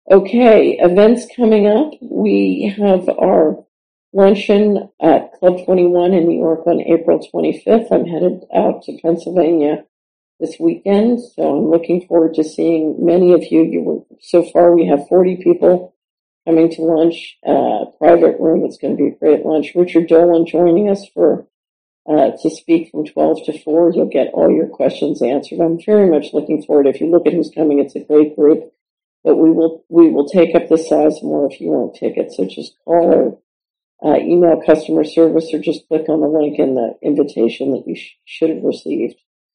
Okay, events coming up. We have our luncheon at Club 21 in New York on April 25th. I'm headed out to Pennsylvania this weekend, so I'm looking forward to seeing many of you. So far, we have 40 people coming to lunch, private room. It's going to be a great lunch. Richard Dolan joining us to speak from 12 to 4. You'll get all your questions answered. I'm very much looking forward. If you look at who's coming, it's a great group. But we will take up the size more if you want tickets. So just call or email customer service or just click on the link in the invitation that you should have received.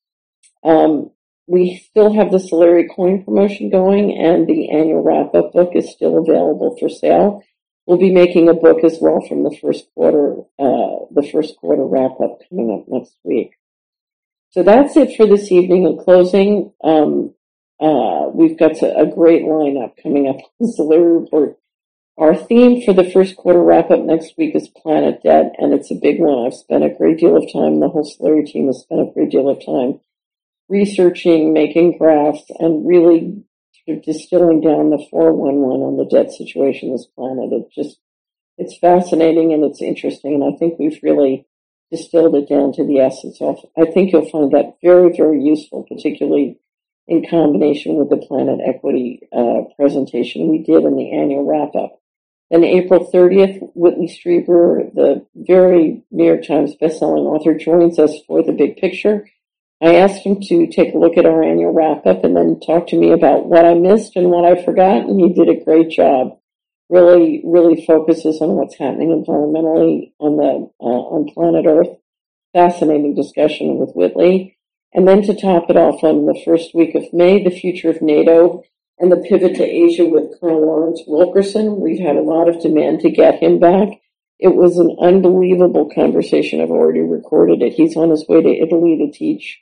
We still have the Solari coin promotion going, and the annual wrap-up book is still available for sale. We'll be making a book as well from the first quarter wrap-up coming up next week. So that's it for this evening. In closing, we've got a great lineup coming up on the Solari Report. Our theme for the first quarter wrap-up next week is Planet Debt, and it's a big one. I've spent a great deal of time, the whole Solari team has spent a great deal of time researching, making graphs, and really sort of distilling down the 411 on the debt situation of this planet. It's fascinating and it's interesting, and I think we've really distilled it down to the essence of. I think you'll find that very, very useful, particularly in combination with the Planet Equity presentation we did in the annual wrap-up. Then April 30th, Whitley Strieber, the very New York Times bestselling author, joins us for the big picture. I asked him to take a look at our annual wrap-up and then talk to me about what I missed and what I forgot, and he did a great job. Really, really focuses on what's happening environmentally on planet Earth. Fascinating discussion with Whitley. And then to top it off, on the first week of May, the future of NATO and the pivot to Asia with Colonel Lawrence Wilkerson. We've had a lot of demand to get him back. It was an unbelievable conversation. I've already recorded it. He's on his way to Italy to teach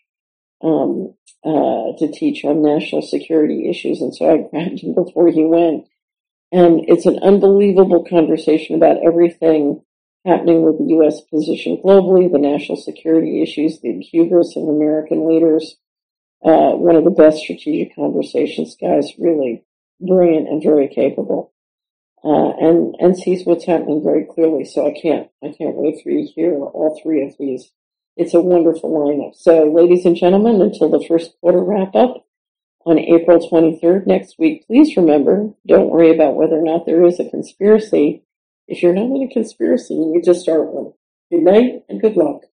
on national security issues, and so I grabbed him before he went. And it's an unbelievable conversation about everything happening with the U.S. position globally, the national security issues, the hubris of American leaders. One of the best strategic conversations. Guy's really brilliant and very capable, and sees what's happening very clearly. So I can't wait for you to hear all three of these. It's a wonderful lineup. So, ladies and gentlemen, until the first quarter wrap up on April 23rd next week, please remember, don't worry about whether or not there is a conspiracy. If you're not in a conspiracy, you need to start one. Good night and good luck.